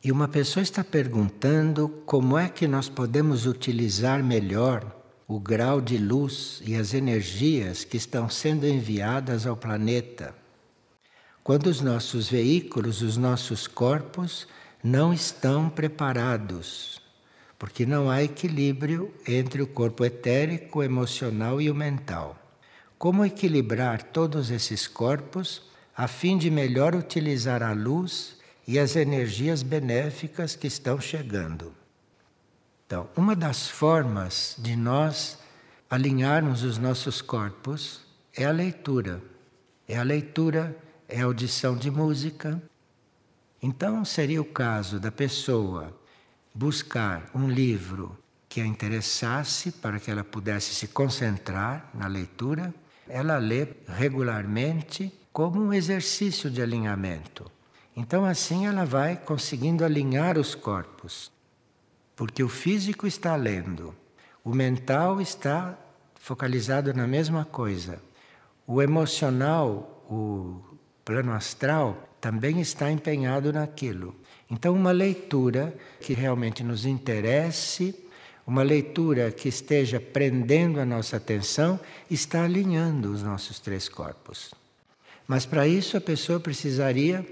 E uma pessoa está perguntando como é que nós podemos utilizar melhor o grau de luz e as energias que estão sendo enviadas ao planeta, quando os nossos veículos, os nossos corpos, não estão preparados, porque não há equilíbrio entre o corpo etérico, o emocional e o mental. Como equilibrar todos esses corpos a fim de melhor utilizar a luz e as energias benéficas que estão chegando? Então, uma das formas de nós alinharmos os nossos corpos é a leitura. É a leitura, é a audição de música. Então, seria o caso da pessoa buscar um livro que a interessasse para que ela pudesse se concentrar na leitura. Ela lê regularmente como um exercício de alinhamento. Então, assim ela vai conseguindo alinhar os corpos. Porque o físico está lendo, o mental está focalizado na mesma coisa. O emocional, o plano astral, também está empenhado naquilo. Então, uma leitura que realmente nos interesse, uma leitura que esteja prendendo a nossa atenção, está alinhando os nossos três corpos. Mas para isso a pessoa precisaria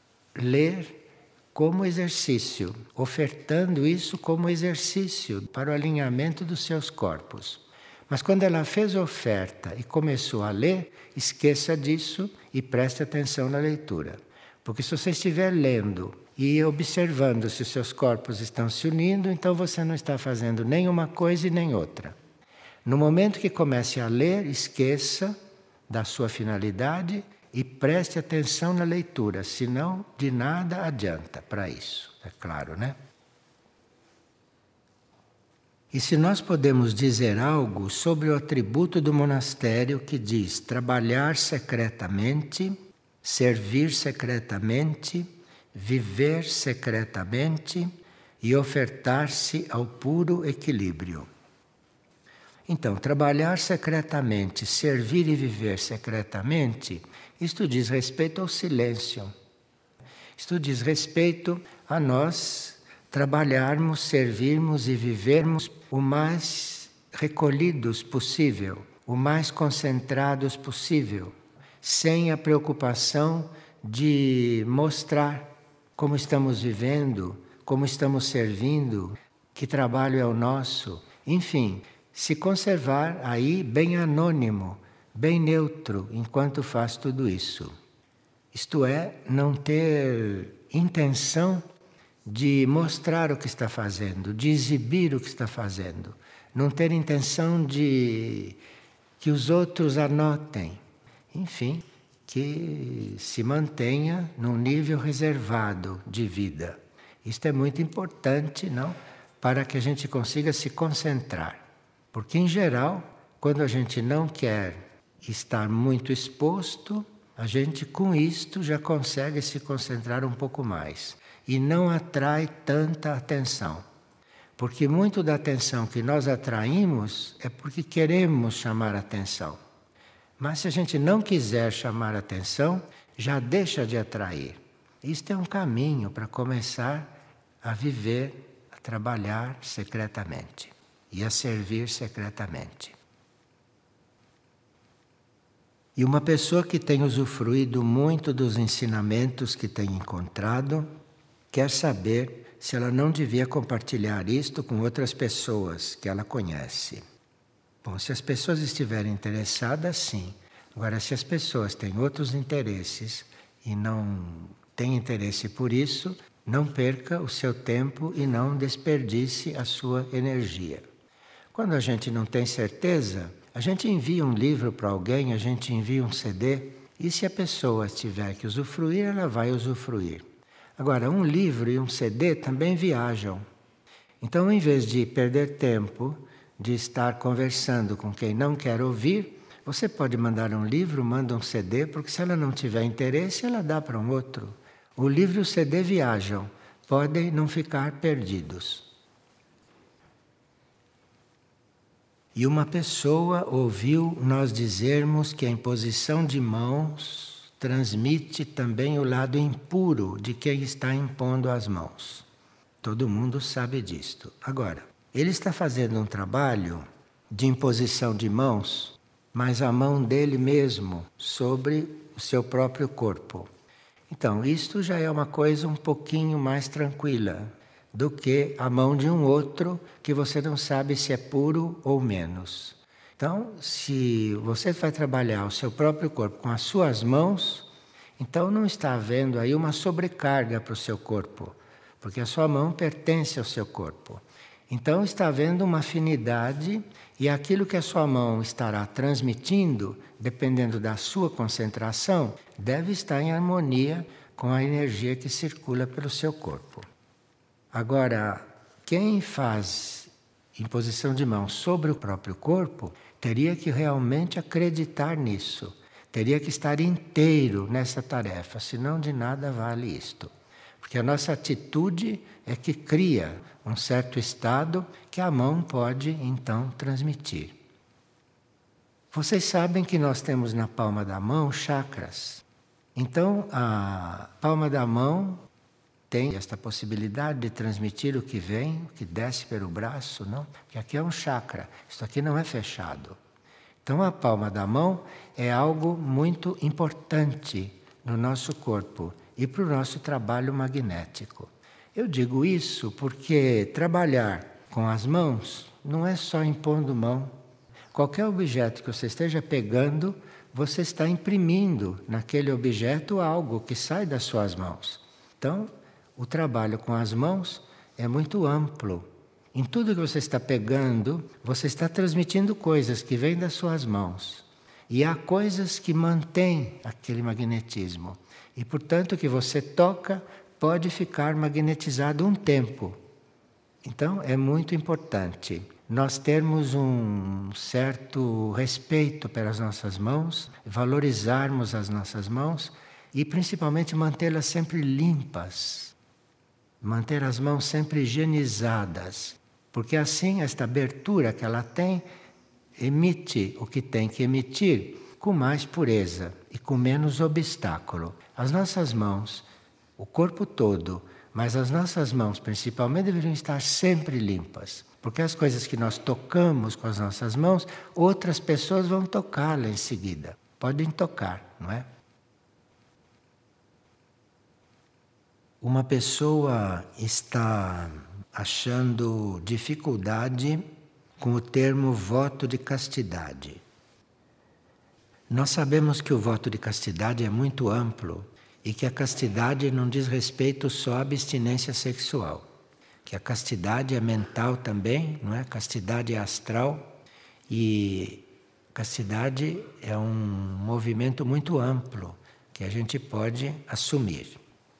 ler como exercício, ofertando isso como exercício para o alinhamento dos seus corpos. Mas quando ela fez a oferta e começou a ler, esqueça disso e preste atenção na leitura. Porque se você estiver lendo e observando se os seus corpos estão se unindo, então você não está fazendo nem uma coisa e nem outra. No momento que comece a ler, esqueça da sua finalidade e preste atenção na leitura, senão de nada adianta para isso, é claro, né? E se nós podemos dizer algo sobre o atributo do monastério que diz trabalhar secretamente, servir secretamente, viver secretamente e ofertar-se ao puro equilíbrio. Então, trabalhar secretamente, servir e viver secretamente, isto diz respeito ao silêncio. Isto diz respeito a nós trabalharmos, servirmos e vivermos o mais recolhidos possível, o mais concentrados possível, sem a preocupação de mostrar como estamos vivendo, como estamos servindo, que trabalho é o nosso, enfim, se conservar aí bem anônimo, bem neutro, enquanto faz tudo isso. Isto é, não ter intenção de mostrar o que está fazendo, de exibir o que está fazendo. Não ter intenção de que os outros anotem. Enfim, que se mantenha num nível reservado de vida. Isto é muito importante, não? Para que a gente consiga se concentrar. Porque, em geral, quando a gente não quer estar muito exposto, a gente com isto já consegue se concentrar um pouco mais. E não atrai tanta atenção. Porque muito da atenção que nós atraímos é porque queremos chamar atenção. Mas se a gente não quiser chamar atenção, já deixa de atrair. Isto é um caminho para começar a viver, a trabalhar secretamente e a servir secretamente. E uma pessoa que tem usufruído muito dos ensinamentos que tem encontrado, quer saber se ela não devia compartilhar isto com outras pessoas que ela conhece. Bom, se as pessoas estiverem interessadas, sim. Agora, se as pessoas têm outros interesses e não têm interesse por isso, não perca o seu tempo e não desperdice a sua energia. Quando a gente não tem certeza, a gente envia um livro para alguém, a gente envia um CD, e se a pessoa tiver que usufruir, ela vai usufruir. Agora, um livro e um CD também viajam. Então, em vez de perder tempo, de estar conversando com quem não quer ouvir, você pode mandar um livro, manda um CD, porque se ela não tiver interesse, ela dá para um outro. O livro e o CD viajam, podem não ficar perdidos. E uma pessoa ouviu nós dizermos que a imposição de mãos transmite também o lado impuro de quem está impondo as mãos. Todo mundo sabe disto. Agora, ele está fazendo um trabalho de imposição de mãos, mas a mão dele mesmo sobre o seu próprio corpo. Então, isto já é uma coisa um pouquinho mais tranquila do que a mão de um outro que você não sabe se é puro ou menos. Então, se você vai trabalhar o seu próprio corpo com as suas mãos, então não está havendo aí uma sobrecarga para o seu corpo, porque a sua mão pertence ao seu corpo. Então está havendo uma afinidade e aquilo que a sua mão estará transmitindo, dependendo da sua concentração, deve estar em harmonia com a energia que circula pelo seu corpo. Agora, quem faz imposição de mão sobre o próprio corpo, teria que realmente acreditar nisso. Teria que estar inteiro nessa tarefa, senão de nada vale isto. Porque a nossa atitude é que cria um certo estado que a mão pode então transmitir. Vocês sabem que nós temos na palma da mão chakras. Então a palma da mão tem esta possibilidade de transmitir o que vem, o que desce pelo braço, não? Porque aqui é um chakra, isso aqui não é fechado. Então a palma da mão é algo muito importante no nosso corpo e para o nosso trabalho magnético. Eu digo isso porque trabalhar com as mãos não é só impondo mão. Qualquer objeto que você esteja pegando, você está imprimindo naquele objeto algo que sai das suas mãos. Então, o trabalho com as mãos é muito amplo. Em tudo que você está pegando, você está transmitindo coisas que vêm das suas mãos. E há coisas que mantêm aquele magnetismo. E, portanto, o que você toca pode ficar magnetizado um tempo. Então, é muito importante nós termos um certo respeito pelas nossas mãos, valorizarmos as nossas mãos e, principalmente, mantê-las sempre limpas. Manter as mãos sempre higienizadas. Porque assim, esta abertura que ela tem, emite o que tem que emitir com mais pureza e com menos obstáculo. As nossas mãos, o corpo todo, mas as nossas mãos principalmente deveriam estar sempre limpas. Porque as coisas que nós tocamos com as nossas mãos, outras pessoas vão tocá-las em seguida. Podem tocar, não é? Uma pessoa está achando dificuldade com o termo voto de castidade. Nós sabemos que o voto de castidade é muito amplo e que a castidade não diz respeito só à abstinência sexual, que a castidade é mental também, não é? Castidade é astral e castidade é um movimento muito amplo que a gente pode assumir.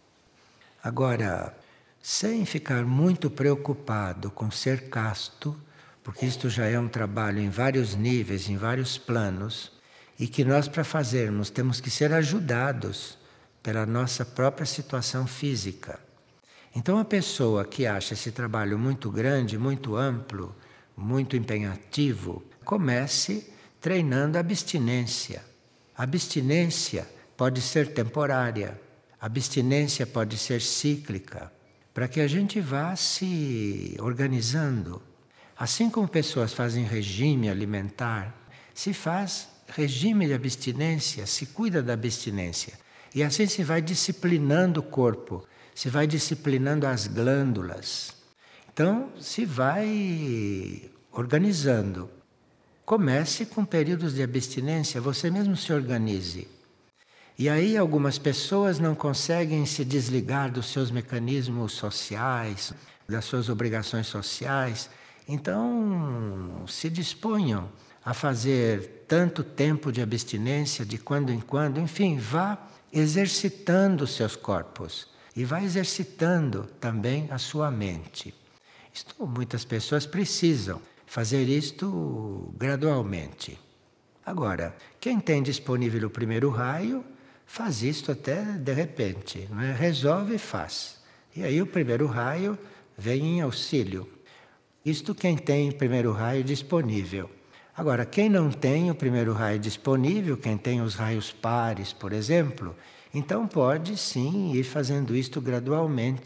Agora, sem ficar muito preocupado com ser casto, porque isto já é um trabalho em vários níveis, em vários planos, e que nós, para fazermos, temos que ser ajudados pela nossa própria situação física. Então, a pessoa que acha esse trabalho muito grande, muito amplo, muito empenhativo, comece treinando a abstinência. A abstinência pode ser temporária, a abstinência pode ser cíclica, para que a gente vá se organizando. Assim como pessoas fazem regime alimentar, se faz regime de abstinência, se cuida da abstinência. E assim se vai disciplinando o corpo, se vai disciplinando as glândulas. Então, se vai organizando. Comece com períodos de abstinência, você mesmo se organize. E aí algumas pessoas não conseguem se desligar dos seus mecanismos sociais, das suas obrigações sociais. Então, se disponham a fazer tanto tempo de abstinência, de quando em quando, enfim, vá exercitando os seus corpos e vá exercitando também a sua mente. Muitas pessoas precisam fazer isto gradualmente. Agora, quem tem disponível o primeiro raio, faz isto até de repente, não é? Resolve e faz. E aí o primeiro raio vem em auxílio. Isto quem tem o primeiro raio disponível. Agora, quem não tem o primeiro raio disponível, quem tem os raios pares, por exemplo, então pode sim ir fazendo isto gradualmente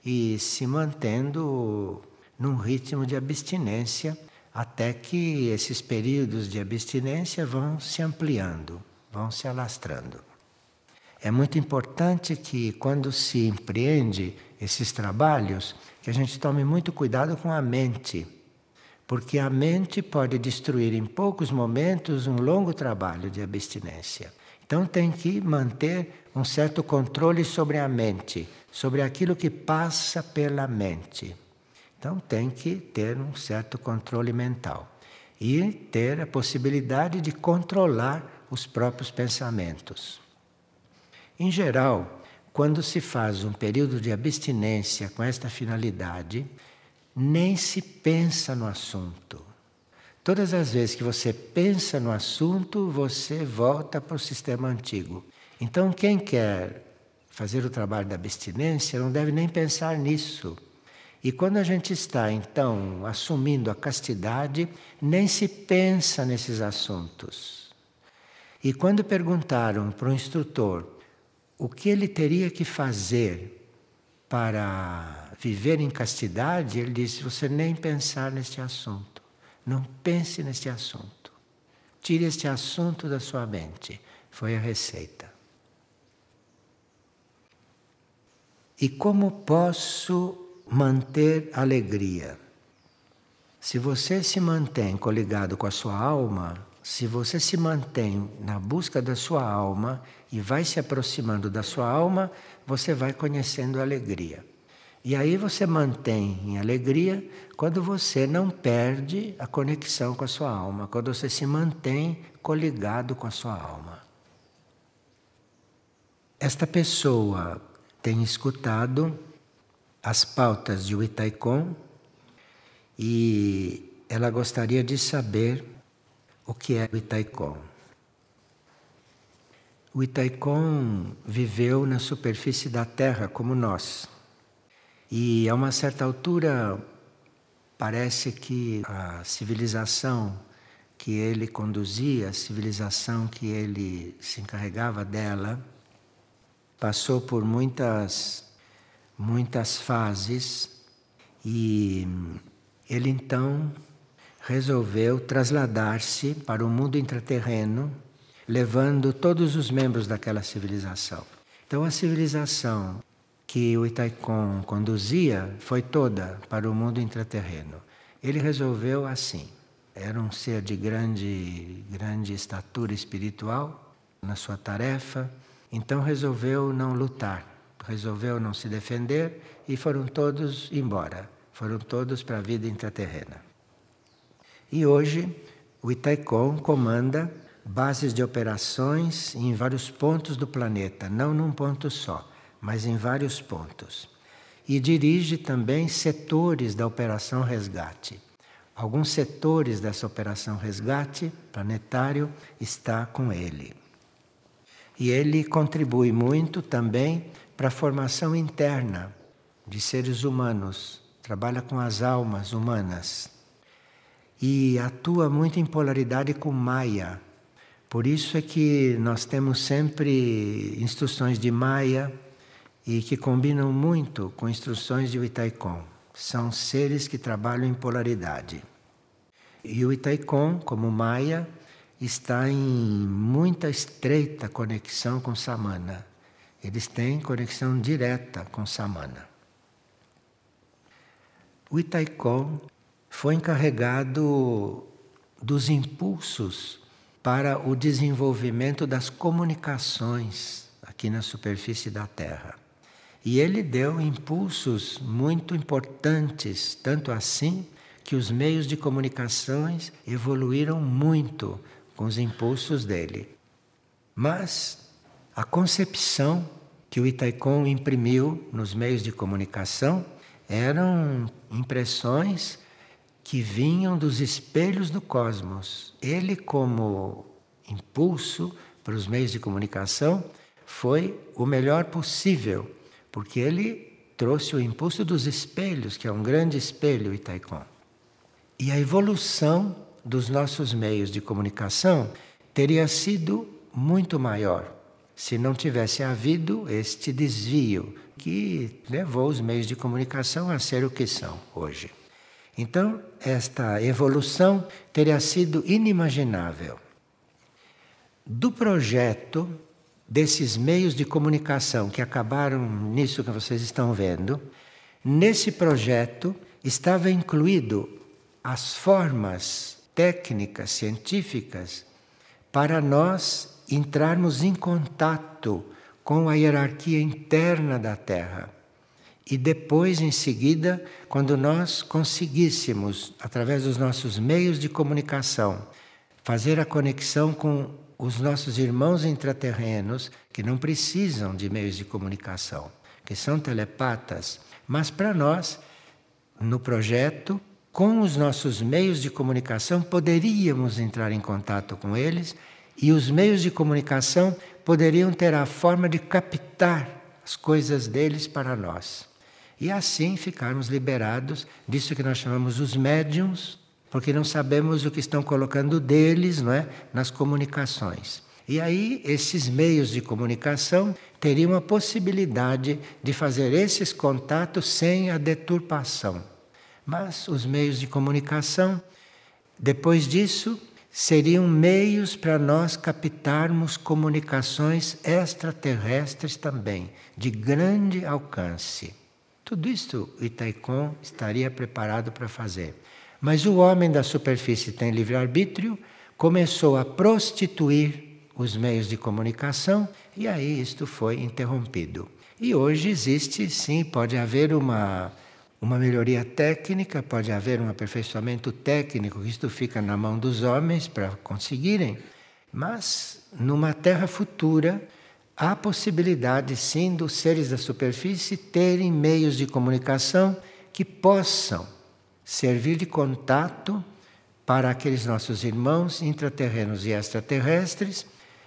e se mantendo num ritmo de abstinência, até que esses períodos de abstinência vão se ampliando, vão se alastrando. É muito importante que, quando se empreende esses trabalhos, que a gente tome muito cuidado com a mente, porque a mente pode destruir em poucos momentos um longo trabalho de abstinência. Então tem que manter um certo controle sobre a mente, sobre aquilo que passa pela mente. Então tem que ter um certo controle mental e ter a possibilidade de controlar os próprios pensamentos. Em geral, quando se faz um período de abstinência com esta finalidade, nem se pensa no assunto. Todas as vezes que você pensa no assunto, você volta para o sistema antigo. Então, quem quer fazer o trabalho da abstinência não deve nem pensar nisso. E quando a gente está, então, assumindo a castidade, nem se pensa nesses assuntos. E quando perguntaram para o instrutor o que ele teria que fazer para viver em castidade, ele disse: você nem pensar neste assunto. Não pense neste assunto. Tire este assunto da sua mente. Foi a receita. E como posso manter alegria? Se você se mantém coligado com a sua alma, se você se mantém na busca da sua alma e vai se aproximando da sua alma, você vai conhecendo a alegria. E aí você mantém em alegria quando você não perde a conexão com a sua alma, quando você se mantém coligado com a sua alma. Esta pessoa tem escutado as pautas de Withaikon e ela gostaria de saber o que é Withaikon. Withaikon viveu na superfície da Terra como nós. E a uma certa altura parece que a civilização que ele conduzia, a civilização que ele se encarregava dela, passou por muitas fases e ele então resolveu trasladar-se para o mundo intraterreno, levando todos os membros daquela civilização. Então a civilização que o Withaikon conduzia foi toda para o mundo intraterreno. Ele resolveu assim. Era um ser de grande estatura espiritual na sua tarefa, então resolveu não lutar, resolveu não se defender e foram todos embora. Foram todos para a vida intraterrena. E hoje o Withaikon comanda bases de operações em vários pontos do planeta, não num ponto só, mas em vários pontos. E dirige também setores da Operação Resgate. Alguns setores dessa Operação Resgate planetário está com ele. E ele contribui muito também para a formação interna de seres humanos, trabalha com as almas humanas. E atua muito em polaridade com Maya. Por isso é que nós temos sempre instruções de Maya e que combinam muito com instruções de Withaikon. São seres que trabalham em polaridade. E o Withaikon, como Maya, está em muita estreita conexão com Samana. Eles têm conexão direta com Samana. O Withaikon foi encarregado dos impulsos para o desenvolvimento das comunicações aqui na superfície da Terra. E ele deu impulsos muito importantes, tanto assim que os meios de comunicações evoluíram muito com os impulsos dele. Mas a concepção que o Withaikon imprimiu nos meios de comunicação eram impressões que vinham dos espelhos do cosmos. Ele, como impulso para os meios de comunicação, foi o melhor possível, porque ele trouxe o impulso dos espelhos, que é um grande espelho, Withaikon. E a evolução dos nossos meios de comunicação teria sido muito maior se não tivesse havido este desvio que levou os meios de comunicação a ser o que são hoje. Então, esta evolução teria sido inimaginável. Do projeto desses meios de comunicação que acabaram nisso que vocês estão vendo, nesse projeto estava incluído as formas técnicas, científicas, para nós entrarmos em contato com a hierarquia interna da Terra. E depois, em seguida, quando nós conseguíssemos, através dos nossos meios de comunicação, fazer a conexão com os nossos irmãos intraterrenos, que não precisam de meios de comunicação, que são telepatas, mas para nós, no projeto, com os nossos meios de comunicação, poderíamos entrar em contato com eles e os meios de comunicação poderiam ter a forma de captar as coisas deles para nós. E assim ficarmos liberados disso que nós chamamos os médiums, porque não sabemos o que estão colocando deles, não é, nas comunicações. E aí esses meios de comunicação teriam a possibilidade de fazer esses contatos sem a deturpação. Mas os meios de comunicação, depois disso, seriam meios para nós captarmos comunicações extraterrestres também, de grande alcance. Tudo isto o Itaikon estaria preparado para fazer. Mas o homem da superfície tem livre-arbítrio, começou a prostituir os meios de comunicação e aí isto foi interrompido. E hoje existe, sim, pode haver uma melhoria técnica, pode haver um aperfeiçoamento técnico, isto fica na mão dos homens para conseguirem, mas numa terra futura há possibilidade, sim, dos seres da superfície terem meios de comunicação que possam servir de contato para aqueles nossos irmãos intraterrenos e extraterrestres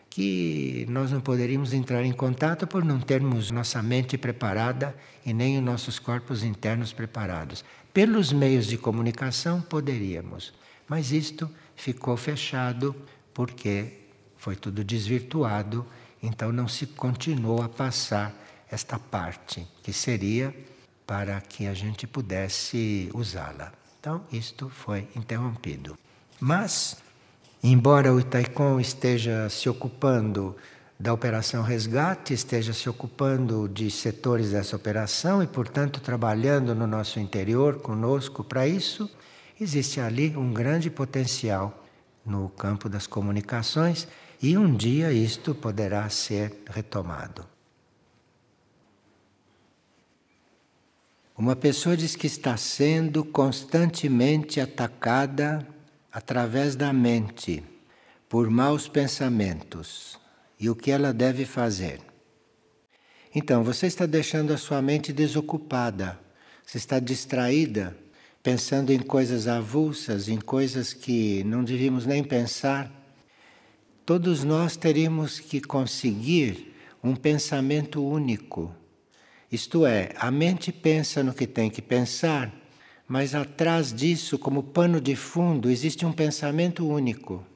que nós não poderíamos entrar em contato por não termos nossa mente preparada e nem os nossos corpos internos preparados. Pelos meios de comunicação poderíamos, mas isto ficou fechado porque foi tudo desvirtuado, então não se continuou a passar esta parte, que seria para que a gente pudesse usá-la. Então, isto foi interrompido. Mas, embora o Itaikon esteja se ocupando da Operação Resgate, esteja se ocupando de setores dessa operação e, portanto, trabalhando no nosso interior conosco para isso, existe ali um grande potencial no campo das comunicações e um dia isto poderá ser retomado. Uma pessoa diz que está sendo constantemente atacada através da mente por maus pensamentos. E o que ela deve fazer? Então, você está deixando a sua mente desocupada. Você está distraída, pensando em coisas avulsas, em coisas que não devíamos nem pensar. Todos nós teríamos que conseguir um pensamento único. Isto é, a mente pensa no que tem que pensar, mas atrás disso, como pano de fundo, existe um pensamento único.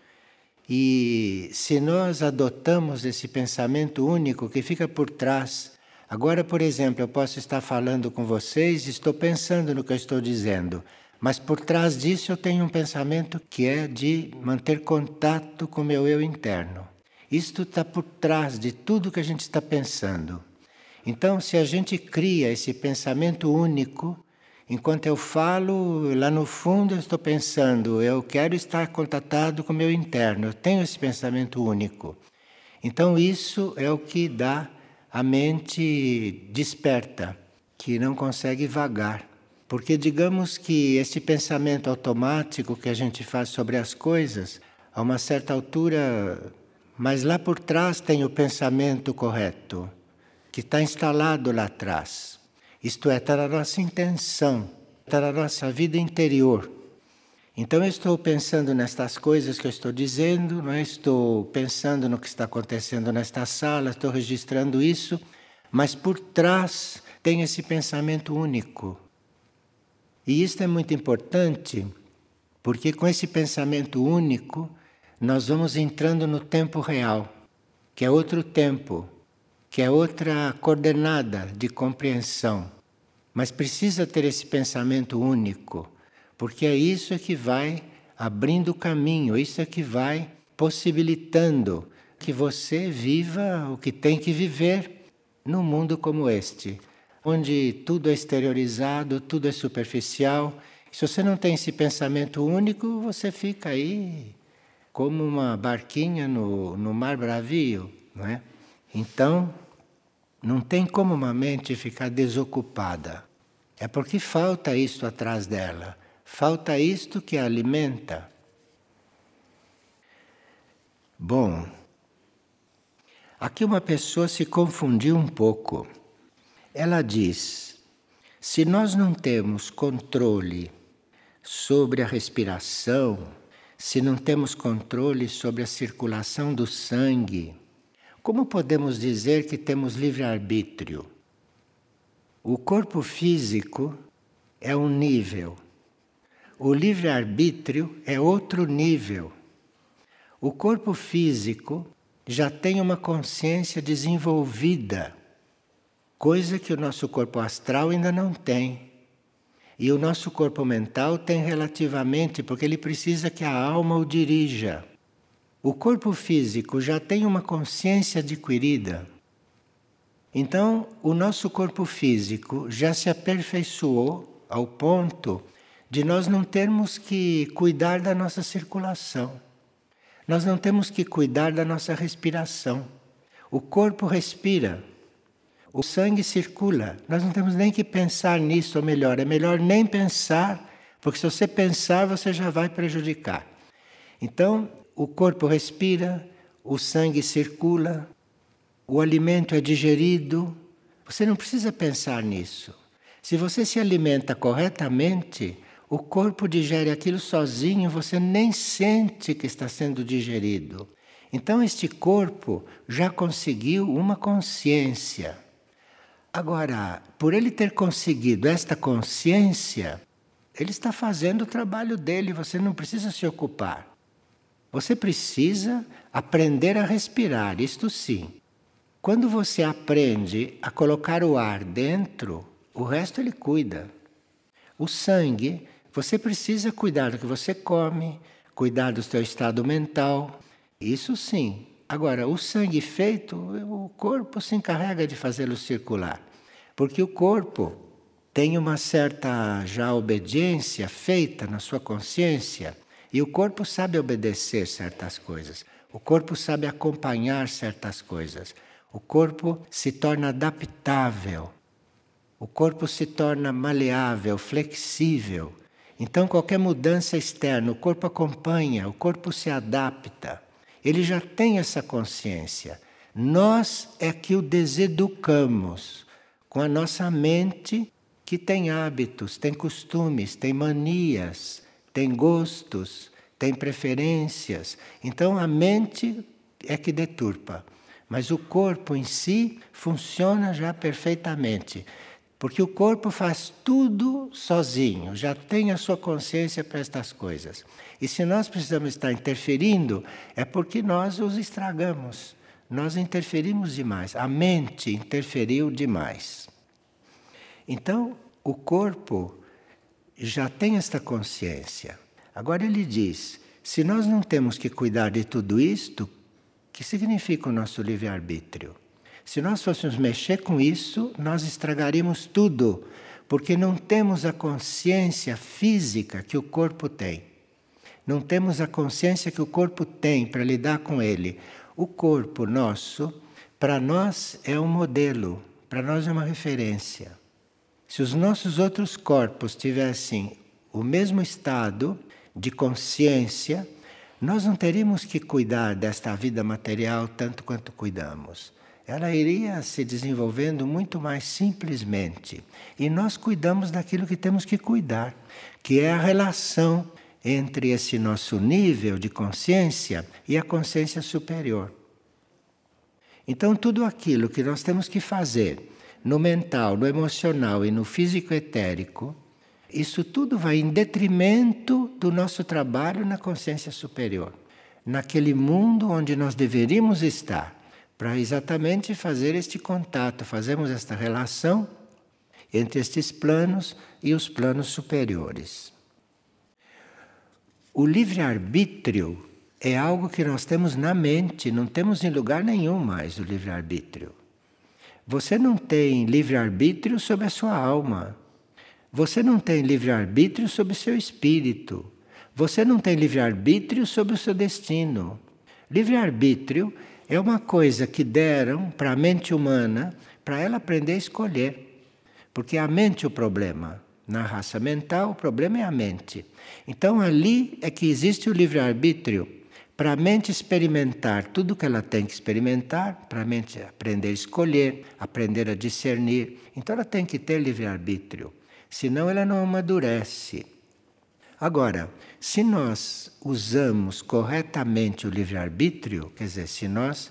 E se nós adotamos esse pensamento único que fica por trás, agora, por exemplo, eu posso estar falando com vocês, estou pensando no que eu estou dizendo, mas por trás disso eu tenho um pensamento que é de manter contato com o meu eu interno. Isto está por trás de tudo que a gente está pensando. Então, se a gente cria esse pensamento único, enquanto eu falo, lá no fundo eu estou pensando, eu quero estar contatado com o meu interno, eu tenho esse pensamento único. Então isso é o que dá a mente desperta, que não consegue vagar. Porque digamos que esse pensamento automático que a gente faz sobre as coisas, a uma certa altura, mas lá por trás tem o pensamento correto, que está instalado lá atrás. Isto é, está na nossa intenção, está na nossa vida interior. Então eu estou pensando nestas coisas que eu estou dizendo, não é? Estou pensando no que está acontecendo nesta sala, estou registrando isso, mas por trás tem esse pensamento único. E isto é muito importante, porque com esse pensamento único nós vamos entrando no tempo real. que é outro tempo, que é outra coordenada de compreensão. Mas precisa ter esse pensamento único, porque é isso que vai abrindo o caminho, isso é que vai possibilitando que você viva o que tem que viver num mundo como este, onde tudo é exteriorizado, tudo é superficial. Se você não tem esse pensamento único, você fica aí como uma barquinha no mar bravio, não é? Então, não tem como uma mente ficar desocupada. É porque falta isto atrás dela. Falta isto que a alimenta. Bom, aqui uma pessoa se confundiu um pouco. Ela diz: se nós não temos controle sobre a respiração, se não temos controle sobre a circulação do sangue, como podemos dizer que temos livre-arbítrio? O corpo físico é um nível, o livre-arbítrio é outro nível. O corpo físico já tem uma consciência desenvolvida, coisa que o nosso corpo astral ainda não tem. E o nosso corpo mental tem relativamente, porque ele precisa que a alma o dirija. O corpo físico já tem uma consciência adquirida. Então, o nosso corpo físico já se aperfeiçoou ao ponto de nós não termos que cuidar da nossa circulação. Nós não temos que cuidar da nossa respiração. O corpo respira, o sangue circula. Nós não temos nem que pensar nisso, ou melhor, é melhor nem pensar, porque se você pensar, você já vai prejudicar. Então, o corpo respira, o sangue circula, o alimento é digerido. Você não precisa pensar nisso. Se você se alimenta corretamente, o corpo digere aquilo sozinho, você nem sente que está sendo digerido. Então este corpo já conseguiu uma consciência. Agora, por ele ter conseguido esta consciência, ele está fazendo o trabalho dele, você não precisa se ocupar. Você precisa aprender a respirar, isto sim. Quando você aprende a colocar o ar dentro, o resto ele cuida. O sangue, você precisa cuidar do que você come, cuidar do seu estado mental, isso sim. Agora, o sangue feito, o corpo se encarrega de fazê-lo circular. Porque o corpo tem uma certa já obediência feita na sua consciência, e o corpo sabe obedecer certas coisas. O corpo sabe acompanhar certas coisas. O corpo se torna adaptável. O corpo se torna maleável, flexível. Então, qualquer mudança externa, o corpo acompanha, o corpo se adapta. Ele já tem essa consciência. Nós é que o deseducamos com a nossa mente, que tem hábitos, tem costumes, tem manias, tem gostos, tem preferências. Então, a mente é que deturpa. Mas o corpo em si funciona já perfeitamente. Porque o corpo faz tudo sozinho, já tem a sua consciência para estas coisas. E se nós precisamos estar interferindo, é porque nós os estragamos. Nós interferimos demais. A mente interferiu demais. Então, o corpo já tem esta consciência. Agora ele diz, se nós não temos que cuidar de tudo isto, o que significa o nosso livre-arbítrio? Se nós fôssemos mexer com isso, nós estragaríamos tudo, porque não temos a consciência física que o corpo tem. Não temos a consciência que o corpo tem para lidar com ele. O corpo nosso, para nós, é um modelo, para nós é uma referência. Se os nossos outros corpos tivessem o mesmo estado de consciência, nós não teríamos que cuidar desta vida material tanto quanto cuidamos. Ela iria se desenvolvendo muito mais simplesmente. E nós cuidamos daquilo que temos que cuidar, que é a relação entre esse nosso nível de consciência e a consciência superior. Então, tudo aquilo que nós temos que fazer no mental, no emocional e no físico-etérico, isso tudo vai em detrimento do nosso trabalho na consciência superior, naquele mundo onde nós deveríamos estar. para exatamente fazer este contato, fazemos esta relação entre estes planos e os planos superiores. O livre-arbítrio é algo que nós temos na mente, não temos em lugar nenhum mais o livre-arbítrio. Você não tem livre-arbítrio sobre a sua alma. Você não tem livre-arbítrio sobre o seu espírito. Você não tem livre-arbítrio sobre o seu destino. Livre-arbítrio é uma coisa que deram para a mente humana para ela aprender a escolher. Porque é a mente o problema. Na raça mental, o problema é a mente. Então ali é que existe o livre-arbítrio para a mente experimentar tudo o que ela tem que experimentar, para a mente aprender a escolher, aprender a discernir. Então ela tem que ter livre-arbítrio, senão ela não amadurece. Agora, se nós usamos corretamente o livre-arbítrio, quer dizer, se nós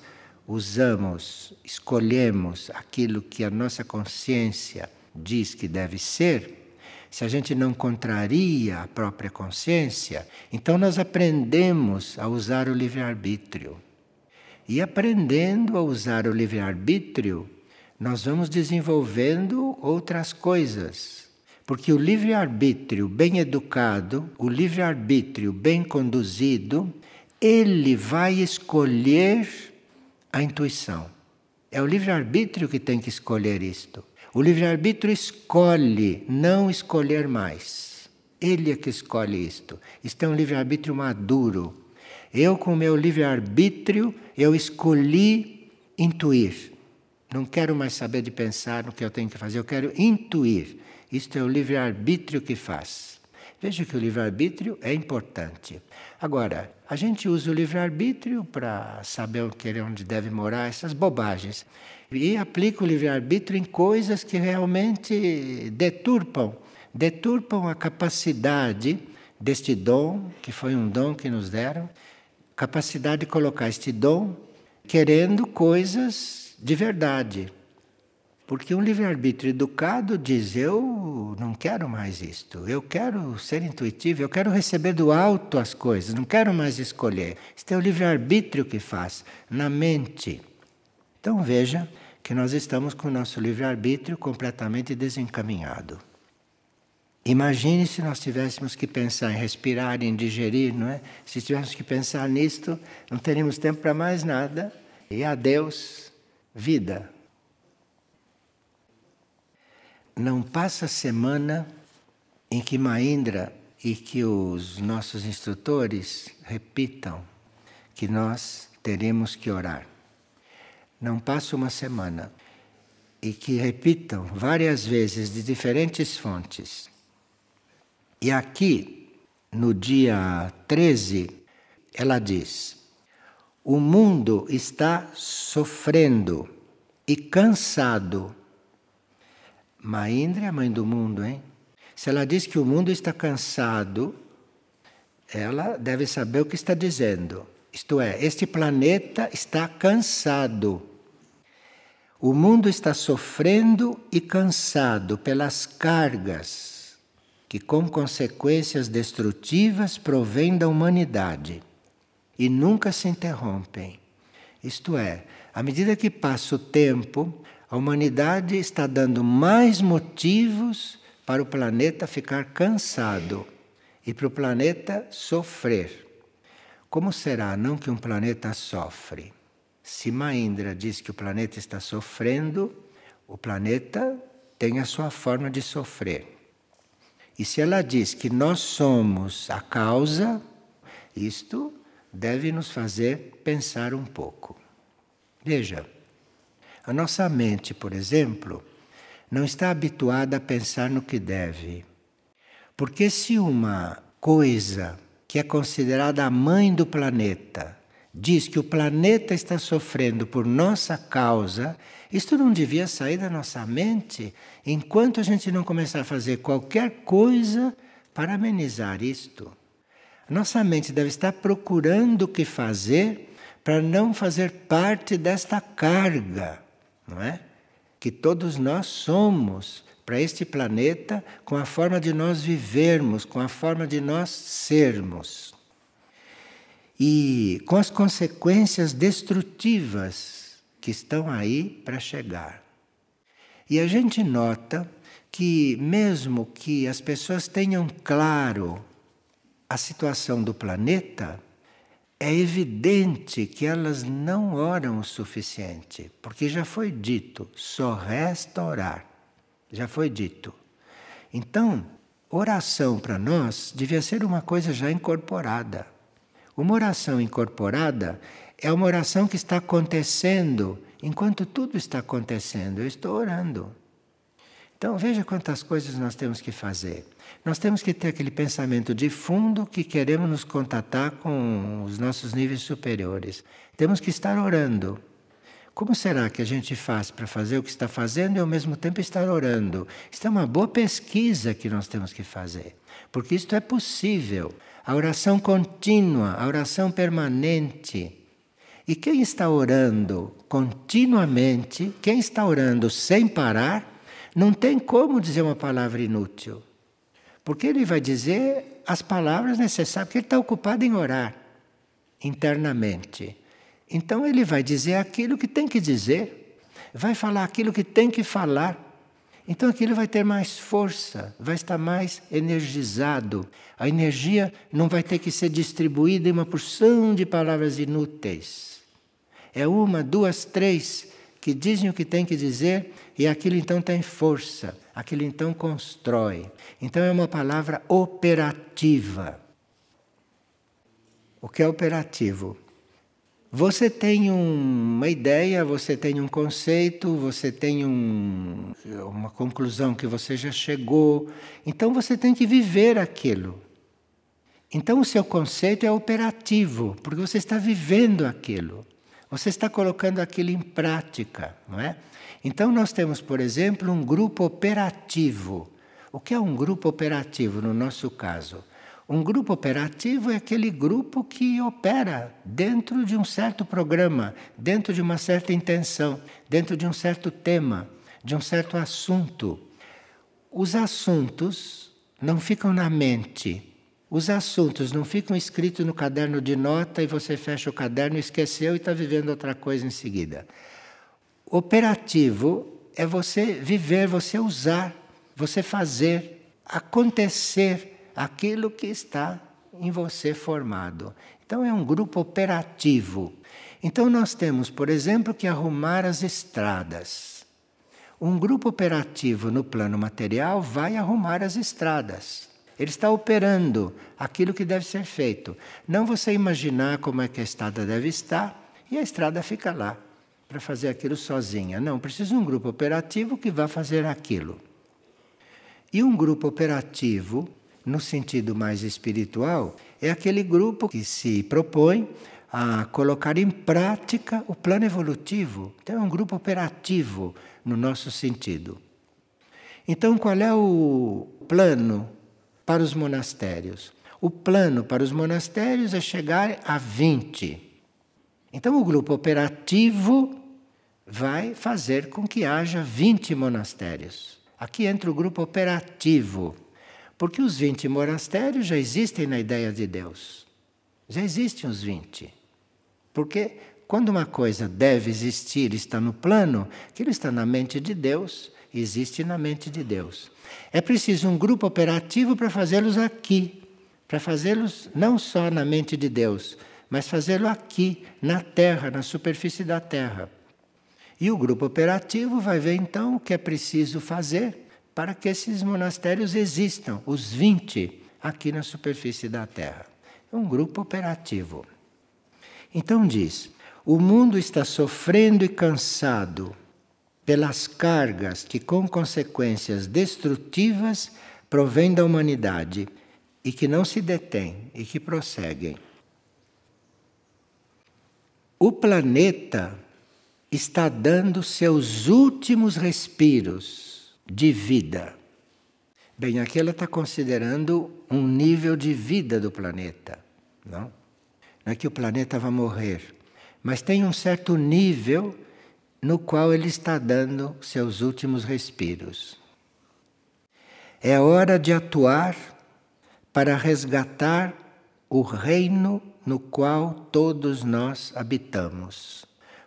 escolhemos aquilo que a nossa consciência diz que deve ser, se a gente não contraria a própria consciência, então nós aprendemos a usar o livre-arbítrio. E aprendendo a usar o livre-arbítrio, nós vamos desenvolvendo outras coisas. Porque o livre-arbítrio bem educado, o livre-arbítrio bem conduzido, ele vai escolher a intuição. É o livre-arbítrio que tem que escolher isto. O livre-arbítrio escolhe não escolher mais. Ele é que escolhe isto. Isto é um livre-arbítrio maduro. Eu, com o meu livre-arbítrio, eu escolhi intuir. Não quero mais saber de pensar no que eu tenho que fazer, eu quero intuir. Isto é o livre-arbítrio que faz. Veja que o livre-arbítrio é importante. Agora, a gente usa o livre-arbítrio para saber onde deve morar, essas bobagens. E aplica o livre-arbítrio em coisas que realmente deturpam a capacidade deste dom, que foi um dom que nos deram, capacidade de colocar este dom querendo coisas de verdade. Porque um livre-arbítrio educado diz, eu não quero mais isto, eu quero ser intuitivo, eu quero receber do alto as coisas, não quero mais escolher. Isto é o livre-arbítrio que faz, na mente. Então veja que nós estamos com o nosso livre-arbítrio completamente desencaminhado. Imagine se nós tivéssemos que pensar em respirar, em digerir, não é? Se tivéssemos que pensar nisto, não teríamos tempo para mais nada. E adeus, vida. Não passa semana em que Mahindra e que os nossos instrutores repitam que nós teremos que orar. Não passa uma semana e que repitam várias vezes de diferentes fontes. E aqui, no dia 13, ela diz: o mundo está sofrendo e cansado. Mahindra é a mãe do mundo, hein? Se ela diz que o mundo está cansado, ela deve saber o que está dizendo. Isto é, este planeta está cansado. O mundo está sofrendo e cansado pelas cargas que, com consequências destrutivas, provêm da humanidade e nunca se interrompem. Isto é, à medida que passa o tempo, a humanidade está dando mais motivos para o planeta ficar cansado e para o planeta sofrer. Como será não que um planeta sofre? Se Mahindra diz que o planeta está sofrendo, o planeta tem a sua forma de sofrer. E se ela diz que nós somos a causa, isto deve nos fazer pensar um pouco. Veja, a nossa mente, por exemplo, não está habituada a pensar no que deve. Porque se uma coisa que é considerada a mãe do planeta diz que o planeta está sofrendo por nossa causa, isto não devia sair da nossa mente enquanto a gente não começar a fazer qualquer coisa para amenizar isto. Nossa mente deve estar procurando o que fazer para não fazer parte desta carga, não é? Que todos nós somos para este planeta com a forma de nós vivermos, com a forma de nós sermos. E com as consequências destrutivas que estão aí para chegar. E a gente nota que mesmo que as pessoas tenham claro a situação do planeta, é evidente que elas não oram o suficiente, porque já foi dito, só resta orar. Já foi dito. Então, oração para nós devia ser uma coisa já incorporada. Uma oração incorporada é uma oração que está acontecendo enquanto tudo está acontecendo. Eu estou orando. Então veja quantas coisas nós temos que fazer. Nós temos que ter aquele pensamento de fundo que queremos nos contatar com os nossos níveis superiores. Temos que estar orando. Como será que a gente faz para fazer o que está fazendo e ao mesmo tempo estar orando? Isso é uma boa pesquisa que nós temos que fazer, porque isto é possível. A oração contínua, a oração permanente. E quem está orando continuamente, quem está orando sem parar, não tem como dizer uma palavra inútil. Porque ele vai dizer as palavras necessárias, porque ele está ocupado em orar internamente. Então ele vai dizer aquilo que tem que dizer, vai falar aquilo que tem que falar. Então aquilo vai ter mais força, vai estar mais energizado. A energia não vai ter que ser distribuída em uma porção de palavras inúteis. É uma, duas, três que dizem o que tem que dizer e aquilo então tem força, aquilo então constrói. Então é uma palavra operativa. O que é operativo? Você tem uma ideia, você tem um conceito, você tem uma conclusão que você já chegou. Então você tem que viver aquilo. Então o seu conceito é operativo, porque você está vivendo aquilo. Você está colocando aquilo em prática, não é? Então nós temos, por exemplo, um grupo operativo. O que é um grupo operativo no nosso caso? Um grupo operativo é aquele grupo que opera dentro de um certo programa, dentro de uma certa intenção, dentro de um certo tema, de um certo assunto. Os assuntos não ficam na mente. Os assuntos não ficam escritos no caderno de nota e você fecha o caderno, esqueceu e está vivendo outra coisa em seguida. Operativo é você viver, você usar, você fazer, acontecer aquilo que está em você formado. Então é um grupo operativo. Então nós temos, por exemplo, que arrumar as estradas. Um grupo operativo no plano material vai arrumar as estradas. Ele está operando aquilo que deve ser feito. Não você imaginar como é que a estrada deve estar e a estrada fica lá para fazer aquilo sozinha. Não, precisa de um grupo operativo que vá fazer aquilo. E um grupo operativo, no sentido mais espiritual, é aquele grupo que se propõe a colocar em prática o plano evolutivo. Então é um grupo operativo no nosso sentido. Então qual é o plano para os monastérios? O plano para os monastérios é chegar a 20. Então o grupo operativo vai fazer com que haja 20 monastérios. Aqui entra o grupo operativo. Porque os 20 monastérios já existem na ideia de Deus. Já existem os 20. Porque quando uma coisa deve existir, está no plano, aquilo está na mente de Deus, existe na mente de Deus. É preciso um grupo operativo para fazê-los aqui. Para fazê-los não só na mente de Deus, mas fazê-lo aqui, na Terra, na superfície da Terra. E o grupo operativo vai ver então o que é preciso fazer para que esses monastérios existam, os 20, aqui na superfície da Terra. É um grupo operativo. Então diz, o mundo está sofrendo e cansado pelas cargas que com consequências destrutivas provêm da humanidade e que não se detêm e que prosseguem. O planeta está dando seus últimos respiros de vida. Bem, aqui ela está considerando um nível de vida do planeta. Não é que o planeta vai morrer, mas tem um certo nível no qual ele está dando seus últimos respiros. É hora de atuar para resgatar o reino no qual todos nós habitamos.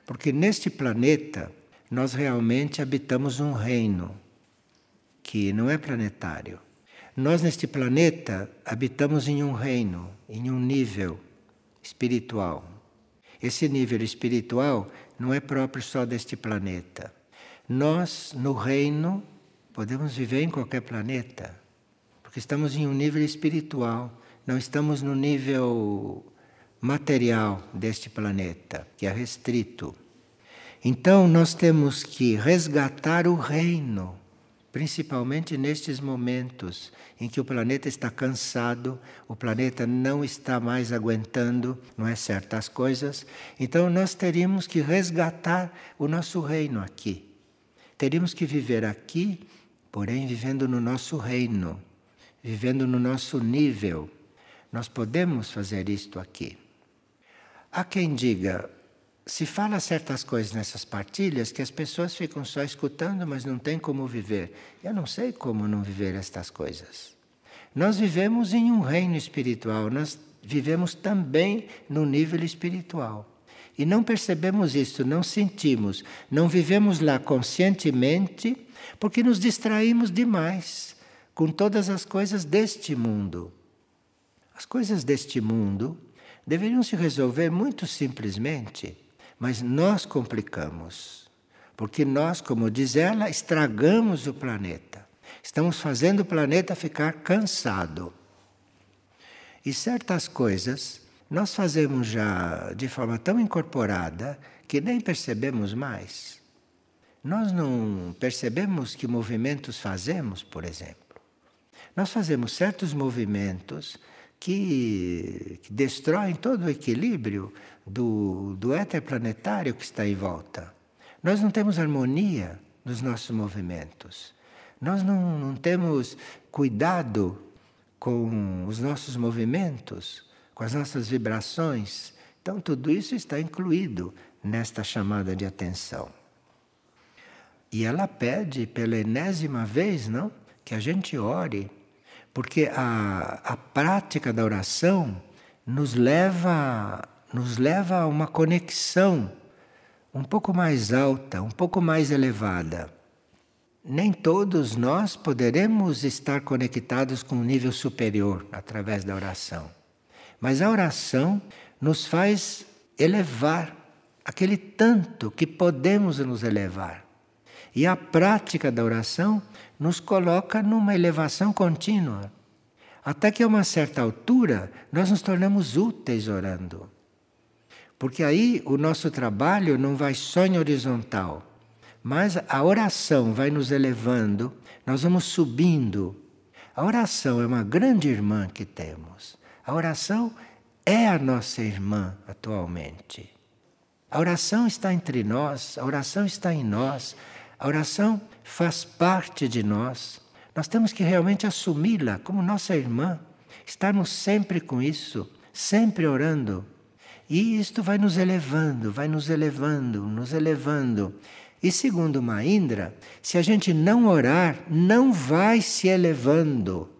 Porque neste planeta nós realmente habitamos um reino que não é planetário. Nós neste planeta habitamos em um reino, em um nível espiritual. Esse nível espiritual não é próprio só deste planeta. Nós, no reino, podemos viver em qualquer planeta, porque estamos em um nível espiritual, não estamos no nível material deste planeta, que é restrito. Então nós temos que resgatar o reino, principalmente nestes momentos em que o planeta está cansado, o planeta não está mais aguentando, não é, certas coisas. Então nós teríamos que resgatar o nosso reino aqui. Teríamos que viver aqui, porém vivendo no nosso reino, vivendo no nosso nível. Nós podemos fazer isto aqui. Há quem diga, se fala certas coisas nessas partilhas que as pessoas ficam só escutando, mas não tem como viver. Eu não sei como não viver estas coisas. Nós vivemos em um reino espiritual, nós vivemos também no nível espiritual. E não percebemos isso, não sentimos, não vivemos lá conscientemente, porque nos distraímos demais com todas as coisas deste mundo. As coisas deste mundo deveriam se resolver muito simplesmente, mas nós complicamos, porque nós, como diz ela, estragamos o planeta. Estamos fazendo o planeta ficar cansado. E certas coisas nós fazemos já de forma tão incorporada que nem percebemos mais. Nós não percebemos que movimentos fazemos, por exemplo. Nós fazemos certos movimentos que destroem todo o equilíbrio do éter planetário que está em volta. Nós não temos harmonia nos nossos movimentos. Nós não temos cuidado com os nossos movimentos, com as nossas vibrações. Então tudo isso está incluído nesta chamada de atenção. E ela pede pela enésima vez, não, que a gente ore, porque a prática da oração nos leva a uma conexão um pouco mais alta, um pouco mais elevada. Nem todos nós poderemos estar conectados com um nível superior através da oração. Mas a oração nos faz elevar aquele tanto que podemos nos elevar. E a prática da oração nos coloca numa elevação contínua. Até que a uma certa altura nós nos tornamos úteis orando. Porque aí o nosso trabalho não vai só em horizontal, mas a oração vai nos elevando, nós vamos subindo. A oração é uma grande irmã que temos. A oração é a nossa irmã atualmente. A oração está entre nós, a oração está em nós, a oração faz parte de nós. Nós temos que realmente assumi-la como nossa irmã, estarmos sempre com isso, sempre orando. E isto vai nos elevando, nos elevando. E segundo Mahindra, se a gente não orar, não vai se elevando.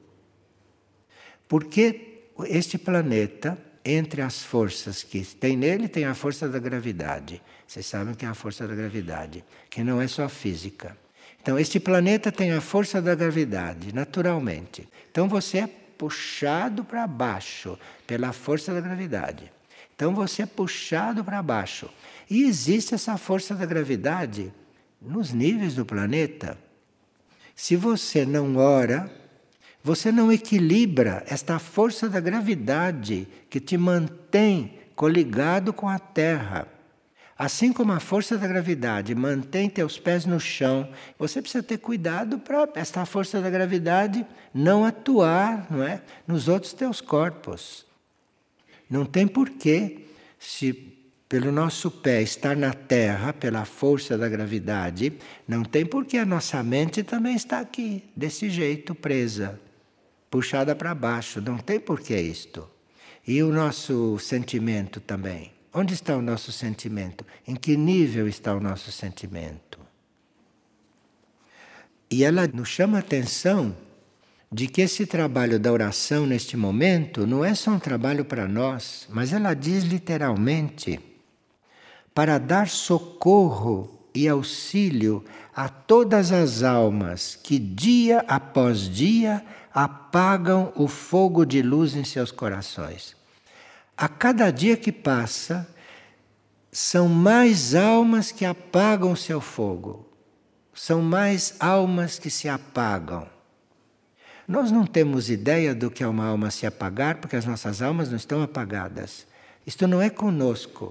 Porque este planeta, entre as forças que tem nele, tem a força da gravidade. Vocês sabem o que é a força da gravidade, que não é só física. Então, este planeta tem a força da gravidade, naturalmente. Então, você é puxado para baixo pela força da gravidade. Então, você é puxado para baixo. E existe essa força da gravidade nos níveis do planeta. Se você não ora, você não equilibra esta força da gravidade que te mantém coligado com a Terra. Assim como a força da gravidade mantém teus pés no chão, você precisa ter cuidado para esta força da gravidade não atuar, não é, nos outros teus corpos. Não tem porquê, se pelo nosso pé estar na Terra, pela força da gravidade, não tem porquê a nossa mente também está aqui, desse jeito, presa, puxada para baixo. Não tem porquê isto. E o nosso sentimento também. Onde está o nosso sentimento? Em que nível está o nosso sentimento? E ela nos chama a atenção de que esse trabalho da oração neste momento não é só um trabalho para nós, mas ela diz literalmente para dar socorro e auxílio a todas as almas que dia após dia apagam o fogo de luz em seus corações. A cada dia que passa, são mais almas que apagam o seu fogo. São mais almas que se apagam. Nós não temos ideia do que é uma alma se apagar, porque as nossas almas não estão apagadas. Isto não é conosco.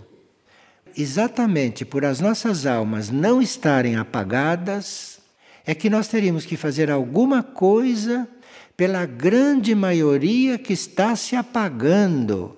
Exatamente por as nossas almas não estarem apagadas, é que nós teríamos que fazer alguma coisa pela grande maioria que está se apagando.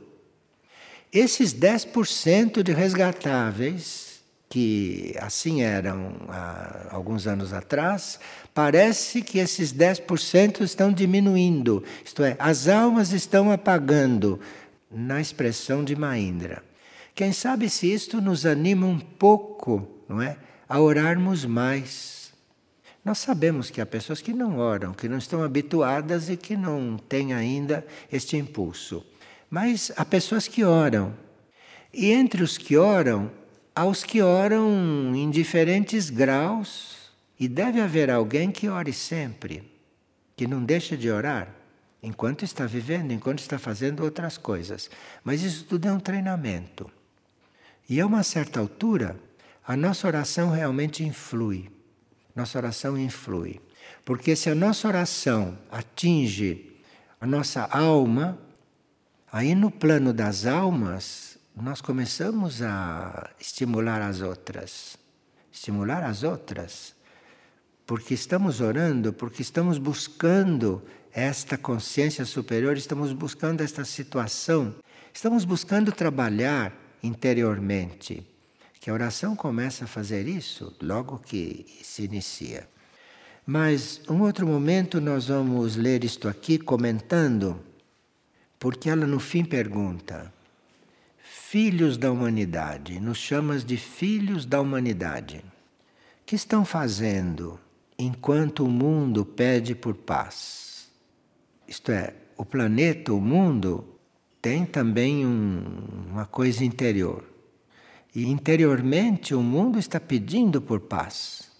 Esses 10% de resgatáveis, que assim eram há alguns anos atrás, parece que esses 10% estão diminuindo. Isto é, as almas estão apagando, na expressão de Mahindra. Quem sabe se isto nos anima um pouco, não é? A orarmos mais. Nós sabemos que há pessoas que não oram, que não estão habituadas e que não têm ainda este impulso. Mas há pessoas que oram. E entre os que oram, há os que oram em diferentes graus. E deve haver alguém que ore sempre, que não deixe de orar, enquanto está vivendo, enquanto está fazendo outras coisas. Mas isso tudo é um treinamento. E a uma certa altura, a nossa oração realmente influi. Nossa oração influi. Porque se a nossa oração atinge a nossa alma, aí no plano das almas, nós começamos a estimular as outras. Estimular as outras. Porque estamos orando, porque estamos buscando esta consciência superior, estamos buscando esta situação, estamos buscando trabalhar interiormente. Que a oração começa a fazer isso logo que se inicia. Mas, um outro momento, nós vamos ler isto aqui comentando, porque ela no fim pergunta: filhos da humanidade, nos chamas de filhos da humanidade, que estão fazendo enquanto o mundo pede por paz? Isto é, o planeta, o mundo, tem também uma coisa interior. E interiormente o mundo está pedindo por paz.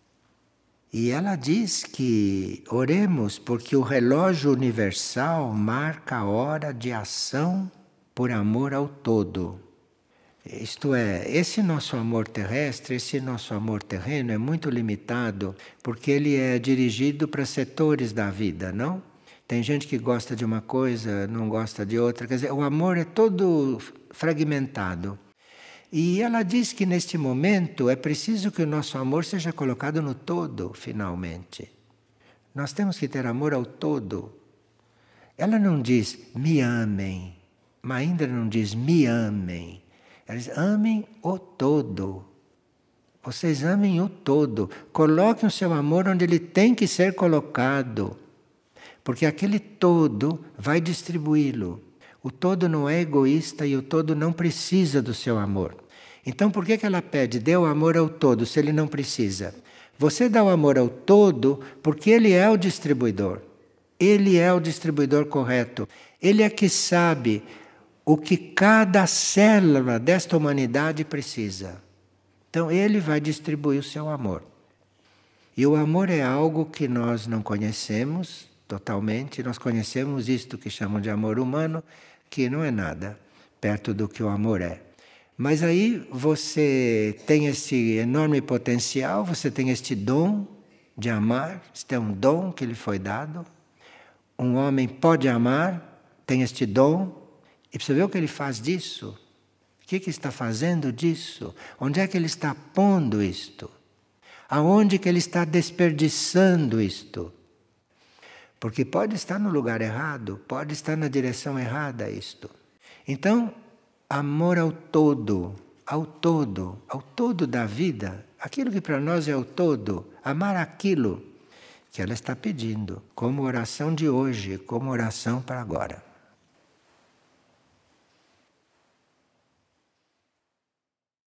E ela diz que oremos porque o relógio universal marca a hora de ação por amor ao todo. Isto é, esse nosso amor terrestre, esse nosso amor terreno é muito limitado, porque ele é dirigido para setores da vida, não? Tem gente que gosta de uma coisa, não gosta de outra. Quer dizer, o amor é todo fragmentado. E ela diz que neste momento é preciso que o nosso amor seja colocado no todo, finalmente. Nós temos que ter amor ao todo. Ela não diz, me amem. Mahindra não diz, me amem. Ela diz, amem o todo. Vocês amem o todo. Coloquem o seu amor onde ele tem que ser colocado. Porque aquele todo vai distribuí-lo. O todo não é egoísta e o todo não precisa do seu amor. Então por que ela pede, dê o amor ao todo, se ele não precisa? Você dá o amor ao todo porque ele é o distribuidor. Ele é o distribuidor correto. Ele é que sabe o que cada célula desta humanidade precisa. Então ele vai distribuir o seu amor. E o amor é algo que nós não conhecemos totalmente. Nós conhecemos isto que chamam de amor humano, que não é nada perto do que o amor é. Mas aí você tem esse enorme potencial, você tem este dom de amar, este é um dom que lhe foi dado. Um homem pode amar, tem este dom, e precisa ver o que ele faz disso. O que está fazendo disso? Onde é que ele está pondo isto? Aonde que ele está desperdiçando isto? Porque pode estar no lugar errado, pode estar na direção errada isto. Então, amor ao todo da vida, aquilo que para nós é o todo, amar aquilo que ela está pedindo, como oração de hoje, como oração para agora.